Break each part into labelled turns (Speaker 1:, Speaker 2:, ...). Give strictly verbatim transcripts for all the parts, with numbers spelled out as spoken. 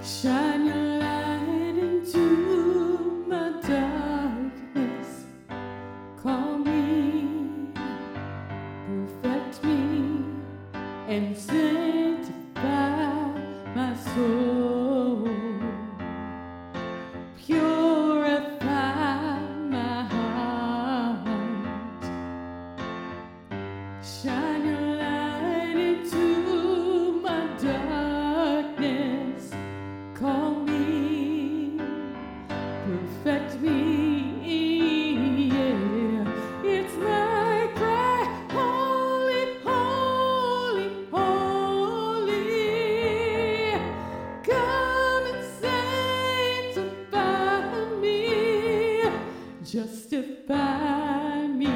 Speaker 1: Shine your light into my darkness. Call me, perfect me, and sanctify my soul. Purify my heart. Shine your light into my darkness. Call me, perfect me, yeah. It's my cry, holy, holy, holy. Come and sanctify me, justify me,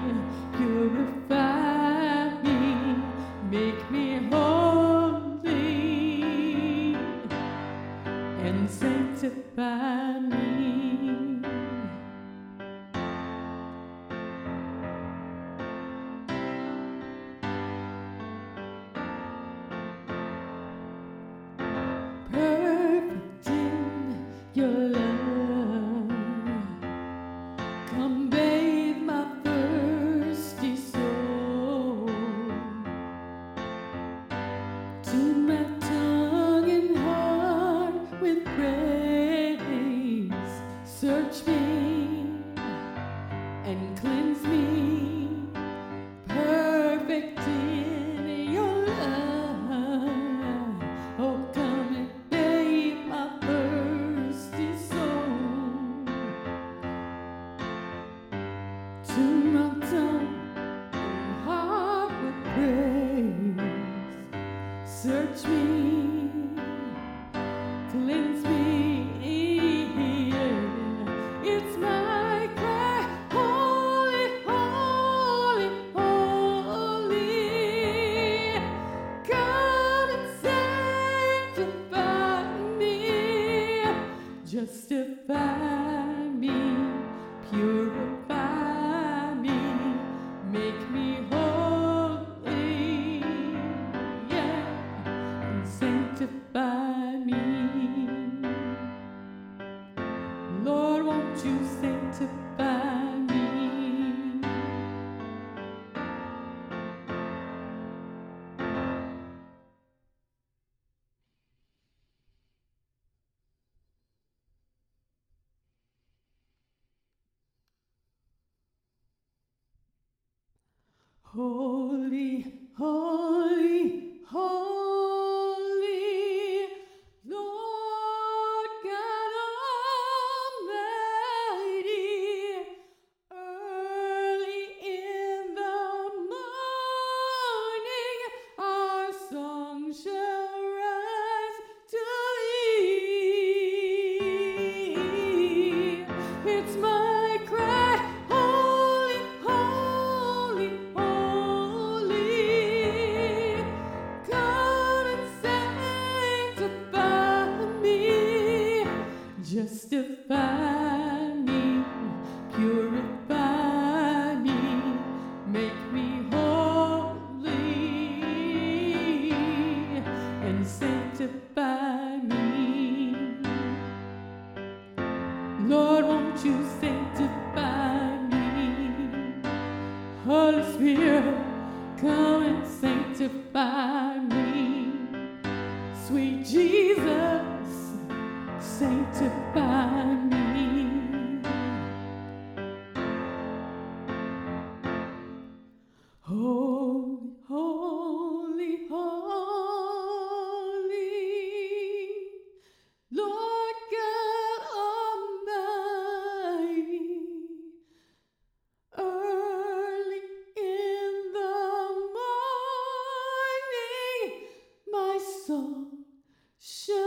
Speaker 1: purify me, make me holy, and sanctify me. Perfect in your love, come bathe my thirsty soul. Tune my tongue and heart with praise. Search me and cleanse me. Perfect in your love. Oh, come and bathe my thirsty soul. Tune my tongue and heart with praise. Search me, cleanse me, yeah. It's my cry, holy, holy, holy. Come and sanctify me, justify me, purify me, make me holy, yeah, and sanctify me. Lord, won't you sanctify me? Holy, holy, holy, Lord God Almighty. Early in the morning, our song shall rise to thee. It's my cry, holy, holy, holy. Come and sanctify me, justify me, purify me, make me holy, and sanctify me. Lord, won't you sanctify me? Holy Spirit, come and sanctify me. Sweet Jesus, sanctify me. Holy, holy, holy, Lord God Almighty. Early in the morning, my soul shall